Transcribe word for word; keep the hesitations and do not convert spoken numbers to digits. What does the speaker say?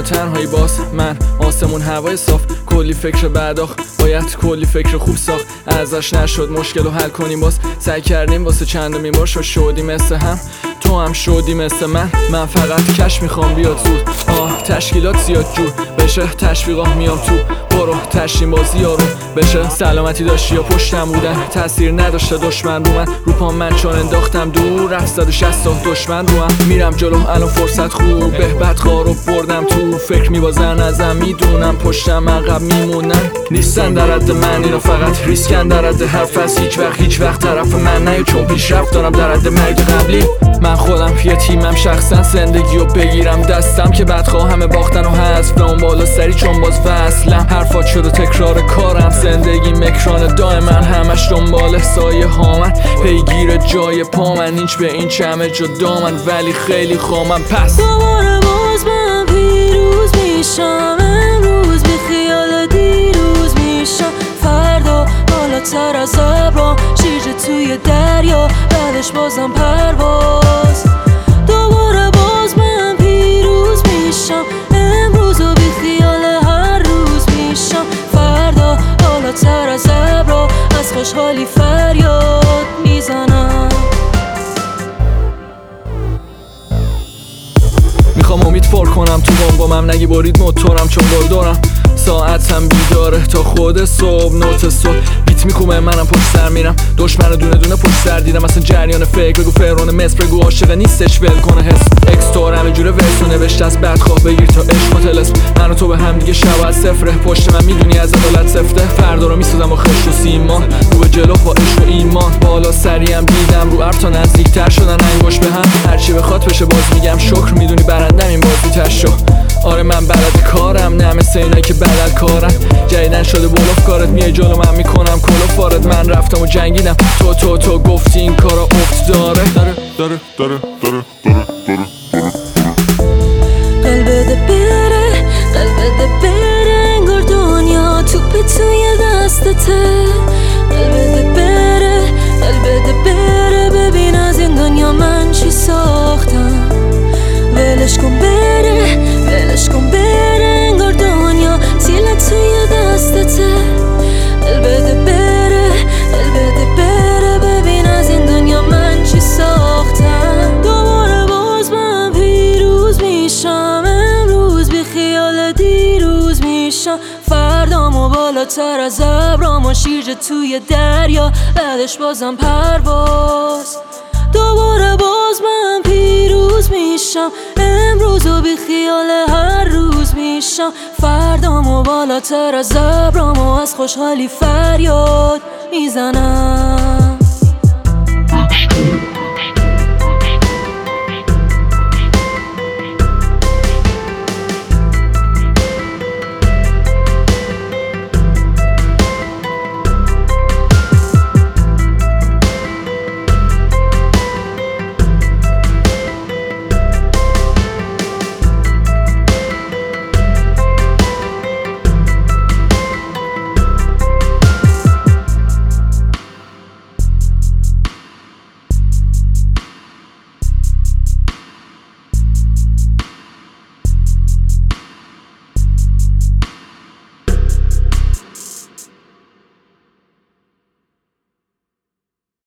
تنهایی باز من آسمون هوای صاف کلی فکر بعداخ باید کلی فکر خوب ساخت ازش نشد مشکل رو حل کنیم باز سعی کردیم واسه چندمین بار شد شدی مثل هم تو هم شدی مثل من من فقط کش میخوام بیاد زود آه تشکیلات زیاد جور بشه تشویقا میام تو برو تشریم بازی یارو بشه سلامتی داشتی یا پشتم بودن تاثیر نداشته دشمن رو من رو پام من چون انداختم دور رفت صد و شصت تا دشمن رو هم میرم جلو الان فرصت خوب به بدخواه رو بردم تو فکر میبازن ازم میدونم پشتم عقب میمونن نیستن در حد من اینا فقط ریسکن در حد حرف از هیچ وقت هیچ وقت طرف من نیا چون پیشرفت دارم در حد مرگ قبلی من خودم یه تیمم شخصا زندگی رو بگیرم دستم که بدخواه همه باختن و حذف به اون بالا سری چون باز وصلم حرفات شد و تکرار کارم زندگی مکران دائم من همش دنبال سایه ها من پیگیر جای پا من اینچ به این همه جدا من ولی خیلی خامم پس دوباره باز من پیروز میشم امروز بی خیال دیروز میشم فردا بالاتر از ابرام شیرجه توی دریا بعدش بازم پرواز دوباره باز من پیروز میشم امروز و بی خیال هر روز میشم فردا بالاتر از ابرام از خوشحالی فریاد میزنم میخوام امید پر کنم تو بامبامم نگی برید موتورم چون بار دارم ساعتم بیداره تا خود صبح نوت صبح بیت میکومه منم پشت سر میرم دشمن رو دونه دونه پشت سر دیدم اصلا جریان فکر بگو فرعون مصر بگو عاشق نیستش ول کنه حس اکستور همه جوره ورسو نوشته از بدخواه بگیر تا عشق و طلسم من و تو به هم دیگه شب از صفره پشت من میدونی از عدالت سفته فردا رو میسازم با خشت و سیمان رو به جلو با عشق و ایمان بالا سریم دیدم رو ابر تا نزدیکتر شدن انگوش به هم هرچی بخواد بشه باز میگم شکر میدونی برندم این بازی تشو آره من بلد کارم نه مثل اینایی که بدل کارم جدیدن شده بلوف کارت میای جلو من میکنم کلوف وارد من رفتم و جنگیدم تو تو تو گفتی این کارا افت داره داره داره داره داره داره داره قلبت بره قلبت بره انگار دنیا توپ توی دستته قلبت بره قلبت بره ببین از این دنیا من چی ساختم ولش کن بره ولش کن بره انگار دنیا تیله توی دستته قلبت بره قلبت بره ببین از این دنیا من چی ساختم دوباره باز من پیروز میشم امروز بی خیال دیروز میشم فردامو بالاتر از ابرام و شیرجه توی دریا بعدش بازم پرواز دوباره باز من پیروز میشم امروز و بی خیال هر روز میشم فردامو بالاتر از ابرام و از خوشحالی فریاد میزنم